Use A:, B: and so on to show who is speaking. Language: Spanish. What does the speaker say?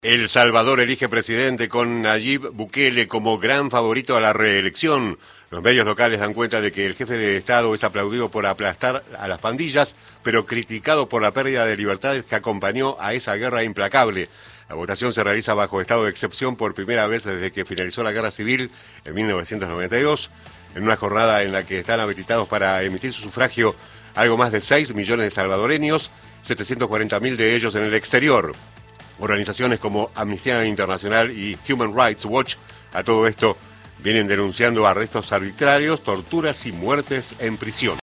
A: El Salvador elige presidente con Nayib Bukele como gran favorito a la reelección. Los medios locales dan cuenta de que el jefe de Estado es aplaudido por aplastar a las pandillas, pero criticado por la pérdida de libertades que acompañó a esa guerra implacable. La votación se realiza bajo estado de excepción por primera vez desde que finalizó la guerra civil en 1992, en una jornada en la que están habilitados para emitir su sufragio algo más de 6 millones de salvadoreños, 740.000 de ellos en el exterior. Organizaciones como Amnistía Internacional y Human Rights Watch, a todo esto, vienen denunciando arrestos arbitrarios, torturas y muertes en prisión.